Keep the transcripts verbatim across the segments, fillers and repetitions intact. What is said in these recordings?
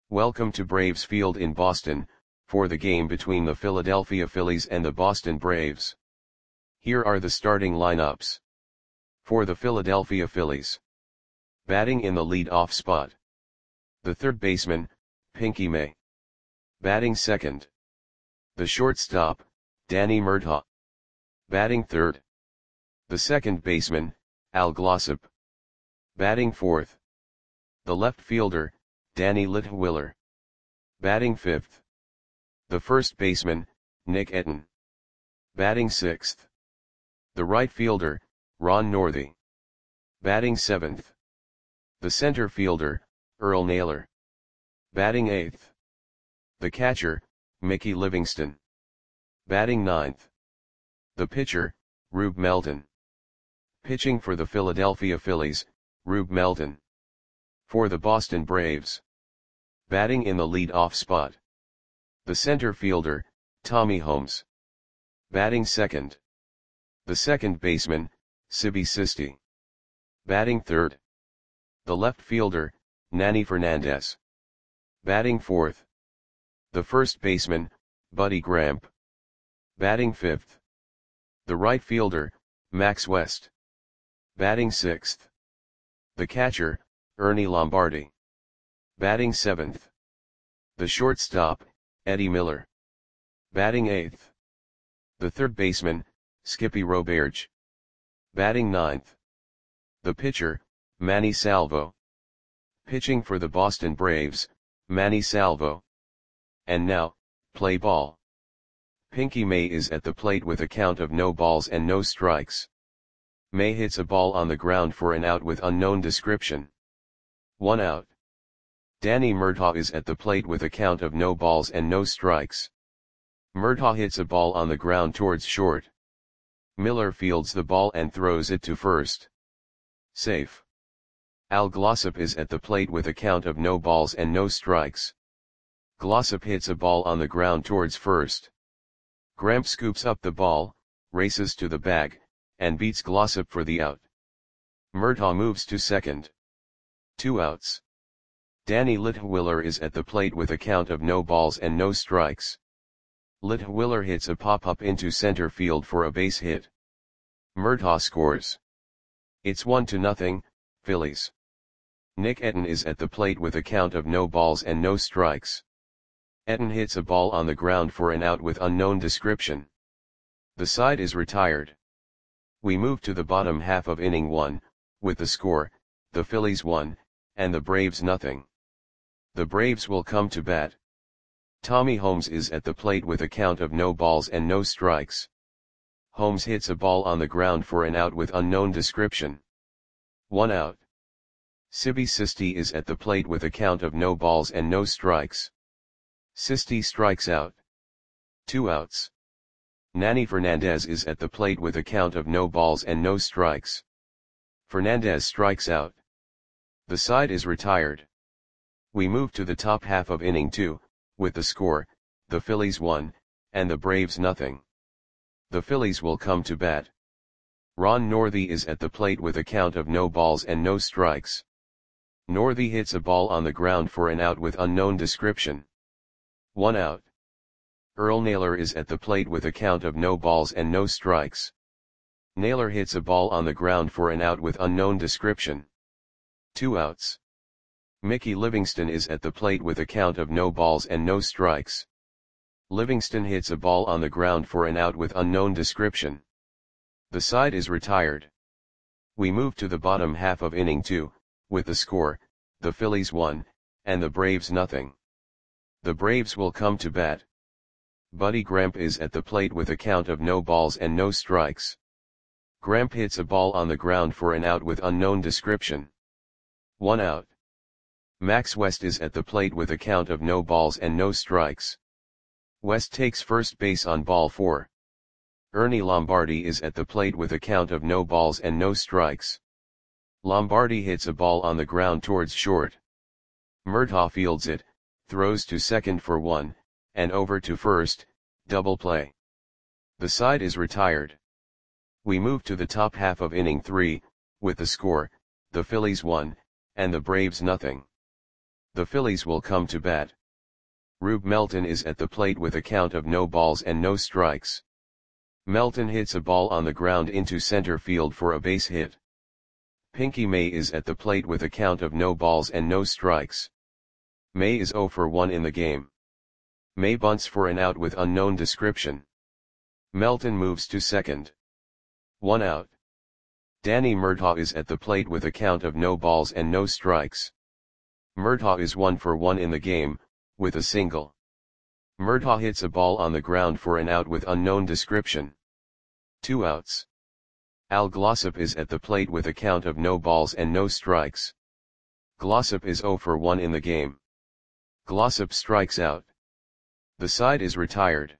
Welcome to Braves Field in Boston, for the game between the Philadelphia Phillies and the Boston Braves. Here are the starting lineups. For the Philadelphia Phillies. Batting in the lead-off spot. The third baseman, Pinky May. Batting second. The shortstop, Danny Murtaugh. Batting third. The second baseman, Al Glossop. Batting fourth. The left fielder, Danny Litwiler. Batting fifth. The first baseman, Nick Etten. Batting sixth. The right fielder, Ron Northy. Batting seventh. The center fielder, Earl Naylor. Batting eighth. The catcher, Mickey Livingston. Batting ninth. The pitcher, Rube Melton. Pitching for the Philadelphia Phillies, Rube Melton. For the Boston Braves. Batting in the lead-off spot. The center fielder, Tommy Holmes. Batting second. The second baseman, Sibby Sisti. Batting third. The left fielder, Nanny Fernandez. Batting fourth. The first baseman, Buddy Gramp. Batting fifth. The right fielder, Max West. Batting sixth. The catcher, Ernie Lombardi. Batting seventh. The shortstop, Eddie Miller. Batting eighth. The third baseman, Skippy Roberge. Batting ninth. The pitcher, Manny Salvo. Pitching for the Boston Braves, Manny Salvo. And now, play ball. Pinky May is at the plate with a count of no balls and no strikes. May hits a ball on the ground for an out with unknown description. One out. Danny Murtaugh is at the plate with a count of no balls and no strikes. Murtaugh hits a ball on the ground towards short. Miller fields the ball and throws it to first. Safe. Al Glossop is at the plate with a count of no balls and no strikes. Glossop hits a ball on the ground towards first. Gramp scoops up the ball, races to the bag, and beats Glossop for the out. Murtaugh moves to second. Two outs. Danny Litwiler is at the plate with a count of no balls and no strikes. Litwiler hits a pop-up into center field for a base hit. Murtaugh scores. It's one to nothing, Phillies. Nick Etten is at the plate with a count of no balls and no strikes. Etten hits a ball on the ground for an out with unknown description. The side is retired. We move to the bottom half of inning one, with the score, the Phillies one, and the Braves nothing. The Braves will come to bat. Tommy Holmes is at the plate with a count of no balls and no strikes. Holmes hits a ball on the ground for an out with unknown description. One out. Sibby Sisti is at the plate with a count of no balls and no strikes. Sisti strikes out. Two outs. Nanny Fernandez is at the plate with a count of no balls and no strikes. Fernandez strikes out. The side is retired. We move to the top half of inning two, with the score, the Phillies one, and the Braves nothing. The Phillies will come to bat. Ron Northy is at the plate with a count of no balls and no strikes. Northy hits a ball on the ground for an out with unknown description. One out. Earl Naylor is at the plate with a count of no balls and no strikes. Naylor hits a ball on the ground for an out with unknown description. Two outs. Mickey Livingston is at the plate with a count of no balls and no strikes. Livingston hits a ball on the ground for an out with unknown description. The side is retired. We move to the bottom half of inning two, with the score, the Phillies one, and the Braves nothing. The Braves will come to bat. Buddy Gramp is at the plate with a count of no balls and no strikes. Gramp hits a ball on the ground for an out with unknown description. One out. Max West is at the plate with a count of no balls and no strikes. West takes first base on ball four. Ernie Lombardi is at the plate with a count of no balls and no strikes. Lombardi hits a ball on the ground towards short. Murtaugh fields it, throws to second for one, and over to first, double play. The side is retired. We move to the top half of inning three, with the score, the Phillies one, and the Braves nothing. The Phillies will come to bat. Rube Melton is at the plate with a count of no balls and no strikes. Melton hits a ball on the ground into center field for a base hit. Pinky May is at the plate with a count of no balls and no strikes. May is zero for one in the game. May bunts for an out with unknown description. Melton moves to second. One out. Danny Murtaugh is at the plate with a count of no balls and no strikes. Murtaugh is one for one in the game, with a single. Murtaugh hits a ball on the ground for an out with unknown description. Two outs. Al Glossop is at the plate with a count of no balls and no strikes. Glossop is zero for one in the game. Glossop strikes out. The side is retired.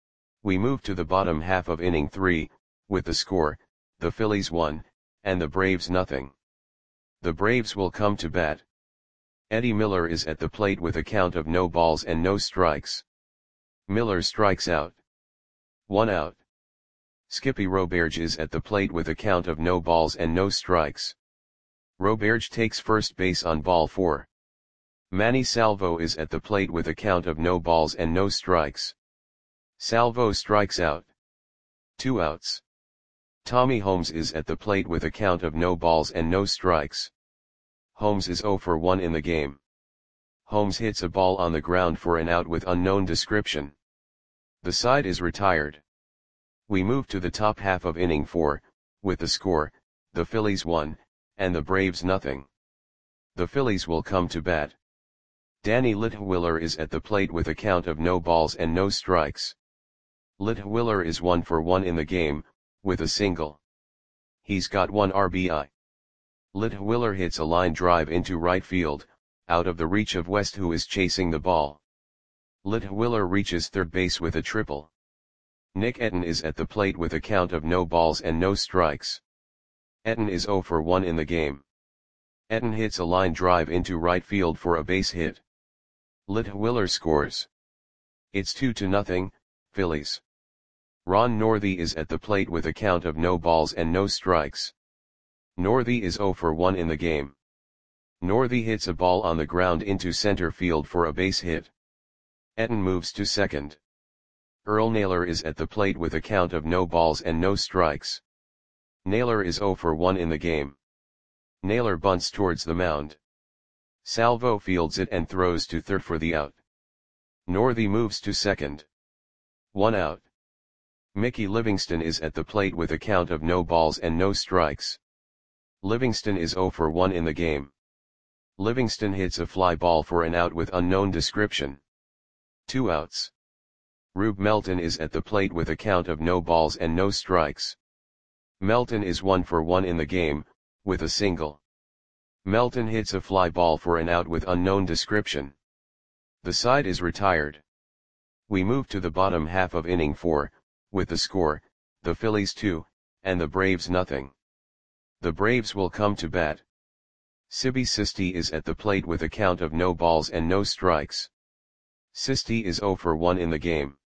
We move to the bottom half of inning three, with the score, the Phillies one, and the Braves nothing. The Braves will come to bat. Eddie Miller is at the plate with a count of no balls and no strikes. Miller strikes out. One out. Skippy Roberge is at the plate with a count of no balls and no strikes. Roberge takes first base on ball four. Manny Salvo is at the plate with a count of no balls and no strikes. Salvo strikes out. Two outs. Tommy Holmes is at the plate with a count of no balls and no strikes. Holmes is zero for one in the game. Holmes hits a ball on the ground for an out with unknown description. The side is retired. We move to the top half of inning four, with the score, the Phillies one, and the Braves nothing. The Phillies will come to bat. Danny Litwiller is at the plate with a count of no balls and no strikes. Litwiller is one for one in the game, with a single. He's got one R B I. Litwiller hits a line drive into right field, out of the reach of West, who is chasing the ball. Litwiller reaches third base with a triple. Nick Etten is at the plate with a count of no balls and no strikes. Etten is zero for one in the game. Etten hits a line drive into right field for a base hit. Litwiller scores. It's two to nothing, Phillies. Ron Northey is at the plate with a count of no balls and no strikes. Northey is zero for one in the game. Northey hits a ball on the ground into center field for a base hit. Etten moves to second. Earl Naylor is at the plate with a count of no balls and no strikes. Naylor is zero for one in the game. Naylor bunts towards the mound. Salvo fields it and throws to third for the out. Northey moves to second. One out. Mickey Livingston is at the plate with a count of no balls and no strikes. Livingston is zero for one in the game. Livingston hits a fly ball for an out with unknown description. Two outs. Rube Melton is at the plate with a count of no balls and no strikes. Melton is one for one in the game, with a single. Melton hits a fly ball for an out with unknown description. The side is retired. We move to the bottom half of inning four, with the score, the Phillies two, and the Braves nothing. The Braves will come to bat. Sibby Sisti is at the plate with a count of no balls and no strikes. Sisti is zero for one in the game.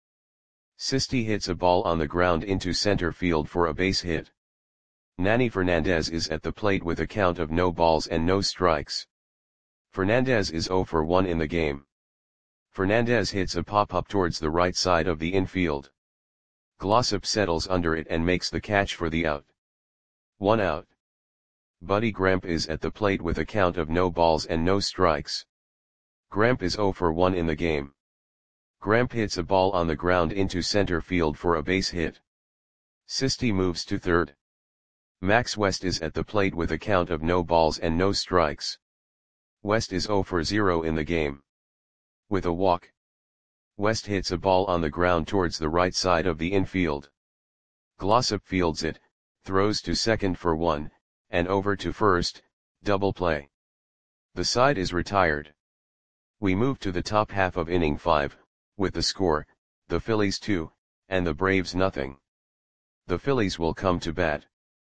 Sisti hits a ball on the ground into center field for a base hit. Nanny Fernandez is at the plate with a count of no balls and no strikes. Fernandez is zero for one in the game. Fernandez hits a pop-up towards the right side of the infield. Glossop settles under it and makes the catch for the out. One out. Buddy Gremp is at the plate with a count of no balls and no strikes. Gremp is zero for one in the game. Gremp hits a ball on the ground into center field for a base hit. Sisti moves to third. Max West is at the plate with a count of no balls and no strikes. West is zero for zero in the game. With a walk. West hits a ball on the ground towards the right side of the infield. Glossop fields it, throws to second for one, and over to first, double play. The side is retired. We move to the top half of inning five, with the score, the Phillies two, and the Braves nothing. The Phillies will come to bat.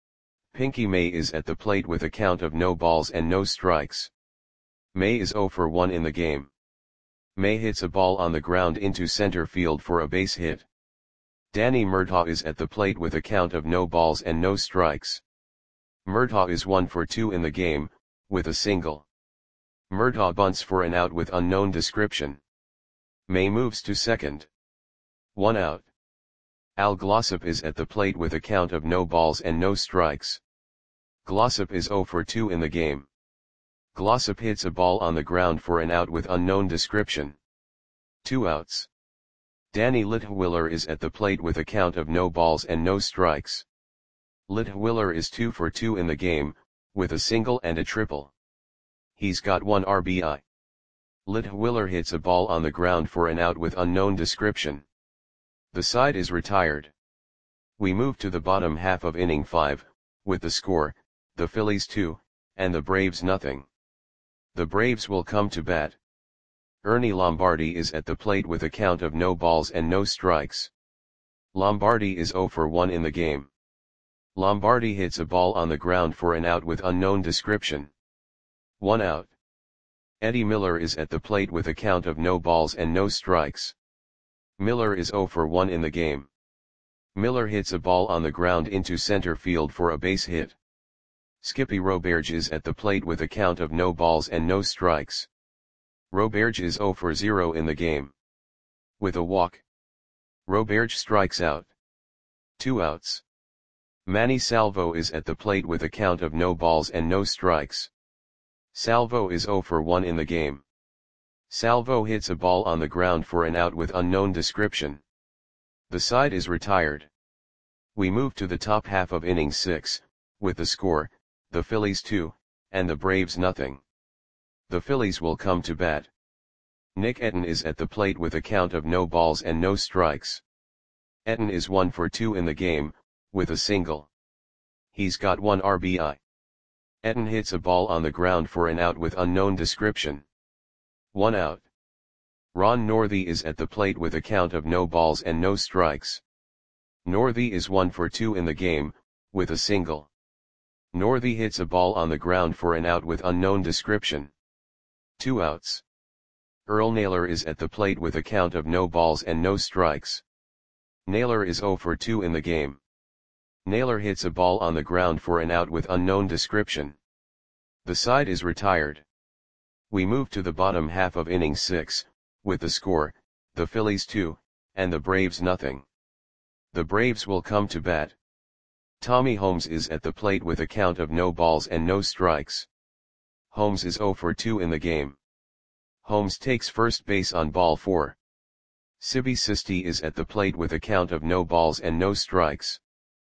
Pinky May is at the plate with a count of no balls and no strikes. May is zero for one in the game. May hits a ball on the ground into center field for a base hit. Danny Murtaugh is at the plate with a count of no balls and no strikes. Murtaugh is one for two in the game, with a single. Murtaugh bunts for an out with unknown description. May moves to second. One out. Al Glossop is at the plate with a count of no balls and no strikes. Glossop is zero for two in the game. Glossop hits a ball on the ground for an out with unknown description. Two outs. Danny Litwiller is at the plate with a count of no balls and no strikes. Litwiller is two for two in the game, with a single and a triple. He's got one R B I. Litwiller hits a ball on the ground for an out with unknown description. The side is retired. We move to the bottom half of inning five, with the score, the Phillies two, and the Braves nothing. The Braves will come to bat. Ernie Lombardi is at the plate with a count of no balls and no strikes. Lombardi is zero for one in the game. Lombardi hits a ball on the ground for an out with unknown description. One out. Eddie Miller is at the plate with a count of no balls and no strikes. Miller is zero for one in the game. Miller hits a ball on the ground into center field for a base hit. Skippy Roberge is at the plate with a count of no balls and no strikes. Roberge is zero for zero in the game. With a walk, Roberge strikes out. Two outs. Manny Salvo is at the plate with a count of no balls and no strikes. Salvo is zero for one in the game. Salvo hits a ball on the ground for an out with unknown description. The side is retired. We move to the top half of inning six, with the score, the Phillies two, and the Braves nothing. The Phillies will come to bat. Nick Etten is at the plate with a count of no balls and no strikes. Etten is one for two in the game, with a single. He's got one R B I. Etten hits a ball on the ground for an out with unknown description. One out. Ron Northey is at the plate with a count of no balls and no strikes. Northey is one for two in the game, with a single. Northey hits a ball on the ground for an out with unknown description. Two outs. Earl Naylor is at the plate with a count of no balls and no strikes. Naylor is zero for two in the game. Naylor hits a ball on the ground for an out with unknown description. The side is retired. We move to the bottom half of inning six, with the score, the Phillies two, and the Braves nothing. The Braves will come to bat. Tommy Holmes is at the plate with a count of no balls and no strikes. Holmes is zero for two in the game. Holmes takes first base on ball four. Sibby Sisti is at the plate with a count of no balls and no strikes.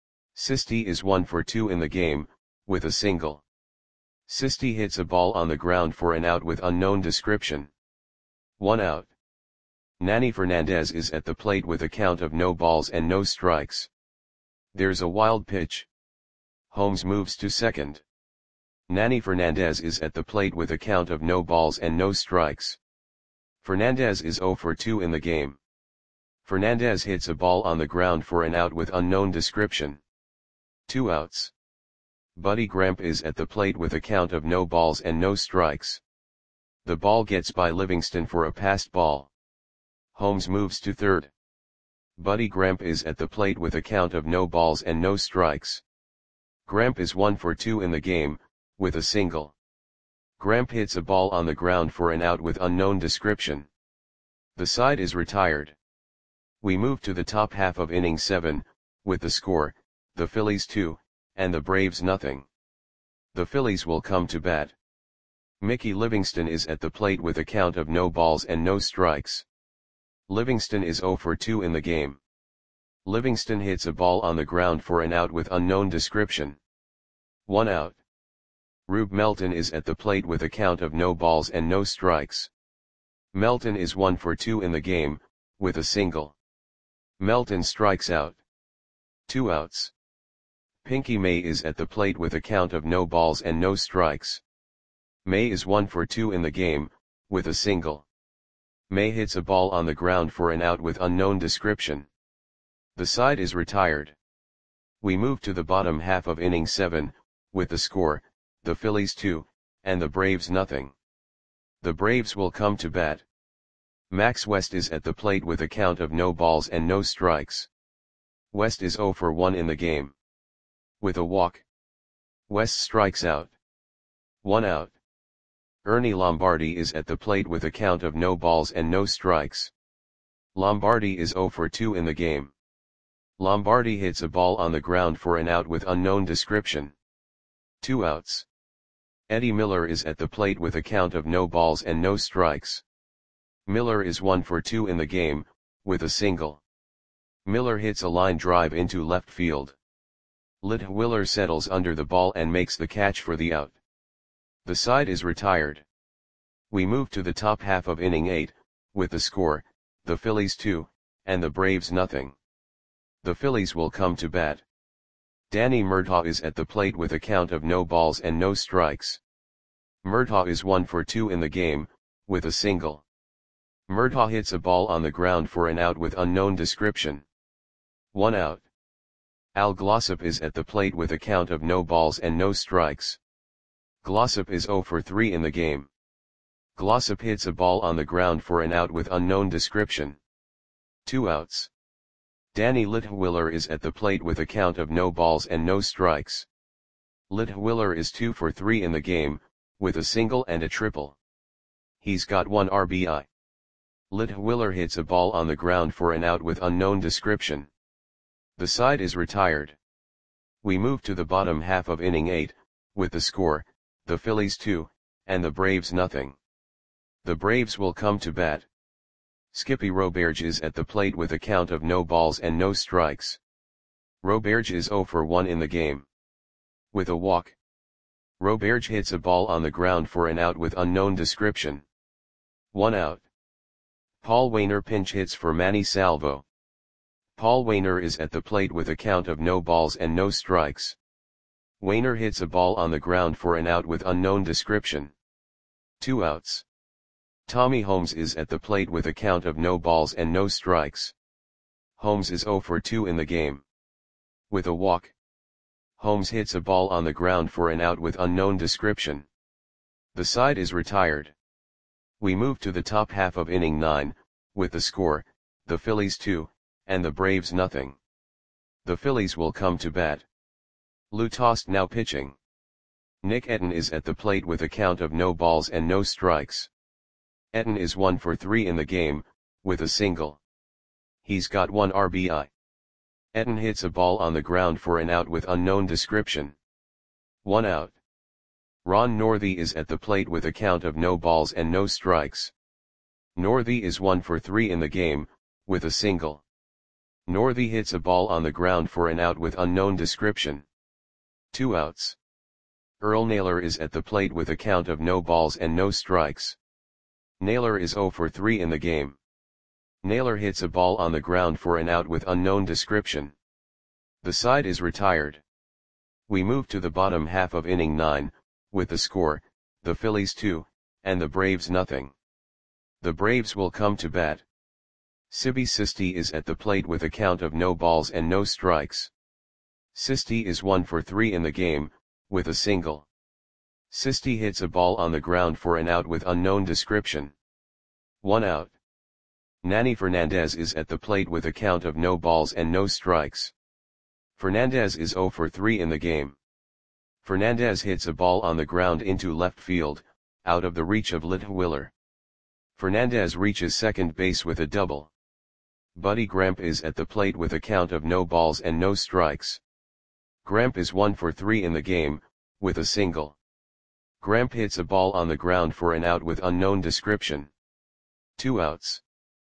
Sisti is one for two in the game, with a single. Sisti hits a ball on the ground for an out with unknown description. One out. Nanny Fernandez is at the plate with a count of no balls and no strikes. There's a wild pitch. Holmes moves to second. Nanny Fernandez is at the plate with a count of no balls and no strikes. Fernandez is zero for two in the game. Fernandez hits a ball on the ground for an out with unknown description. Two outs. Buddy Gramp is at the plate with a count of no balls and no strikes. The ball gets by Livingston for a passed ball. Holmes moves to third. Buddy Gramp is at the plate with a count of no balls and no strikes. Gramp is one for two in the game, with a single. Gramp hits a ball on the ground for an out with unknown description. The side is retired. We move to the top half of inning seven, with the score, the Phillies two, and the Braves nothing. The Phillies will come to bat. Mickey Livingston is at the plate with a count of no balls and no strikes. Livingston is zero for two in the game. Livingston hits a ball on the ground for an out with unknown description. One out. Rube Melton is at the plate with a count of no balls and no strikes. Melton is one for two in the game, with a single. Melton strikes out. Two outs. Pinky May is at the plate with a count of no balls and no strikes. May is one for two in the game, with a single. May hits a ball on the ground for an out with unknown description. The side is retired. We move to the bottom half of inning seven, with the score, the Phillies two, and the Braves nothing. The Braves will come to bat. Max West is at the plate with a count of no balls and no strikes. West is zero for one in the game. With a walk, West strikes out. One out. Ernie Lombardi is at the plate with a count of no balls and no strikes. Lombardi is zero for two in the game. Lombardi hits a ball on the ground for an out with unknown description. Two outs. Eddie Miller is at the plate with a count of no balls and no strikes. Miller is one for two in the game, with a single. Miller hits a line drive into left field. Litwiler settles under the ball and makes the catch for the out. The side is retired. We move to the top half of inning eight, with the score, the Phillies two, and the Braves nothing. The Phillies will come to bat. Danny Murtaugh is at the plate with a count of no balls and no strikes. Murtaugh is one for two in the game, with a single. Murtaugh hits a ball on the ground for an out with unknown description. One out. Al Glossop is at the plate with a count of no balls and no strikes. Glossop is zero for three in the game. Glossop hits a ball on the ground for an out with unknown description. Two outs. Danny Litwiler is at the plate with a count of no balls and no strikes. Litwiler is two for three in the game, with a single and a triple. He's got one R B I. Litwiler hits a ball on the ground for an out with unknown description. The side is retired. We move to the bottom half of inning eight, with the score, the Phillies two, and the Braves nothing. The Braves will come to bat. Skippy Roberge is at the plate with a count of no balls and no strikes. Roberge is zero for one in the game. With a walk. Roberge hits a ball on the ground for an out with unknown description. One out. Paul Waner pinch hits for Manny Salvo. Paul Waner is at the plate with a count of no balls and no strikes. Waner hits a ball on the ground for an out with unknown description. Two outs. Tommy Holmes is at the plate with a count of no balls and no strikes. Holmes is zero for two in the game. With a walk. Holmes hits a ball on the ground for an out with unknown description. The side is retired. We move to the top half of inning nine, with the score, the Phillies two, and the Braves nothing. The Phillies will come to bat. Lou Tost now pitching. Nick Etten is at the plate with a count of no balls and no strikes. Etten is one for three in the game, with a single. He's got one R B I. Etten hits a ball on the ground for an out with unknown description. One out. Ron Northey is at the plate with a count of no balls and no strikes. Northey is one for three in the game, with a single. Northey hits a ball on the ground for an out with unknown description. Two outs. Earl Naylor is at the plate with a count of no balls and no strikes. Naylor is zero for three in the game. Naylor hits a ball on the ground for an out with unknown description. The side is retired. We move to the bottom half of inning nine, with the score, the Phillies two, and the Braves nothing. The Braves will come to bat. Sibby Sisti is at the plate with a count of no balls and no strikes. Sisti is one for three in the game, with a single. Sisti hits a ball on the ground for an out with unknown description. One out. Nanny Fernandez is at the plate with a count of no balls and no strikes. Fernandez is zero for three in the game. Fernandez hits a ball on the ground into left field, out of the reach of Litwiler. Fernandez reaches second base with a double. Buddy Gramp is at the plate with a count of no balls and no strikes. Gramp is one for three in the game, with a single. Gramp hits a ball on the ground for an out with unknown description. Two outs.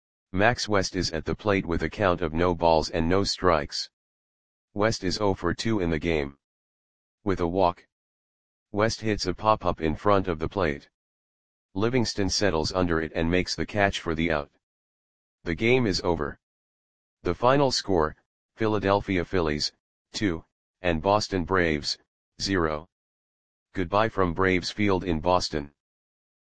Max West is at the plate with a count of no balls and no strikes. West is zero for two in the game. With a walk. West hits a pop-up in front of the plate. Livingston settles under it and makes the catch for the out. The game is over. The final score, Philadelphia Phillies, two, and Boston Braves, zero. Goodbye from Braves Field in Boston.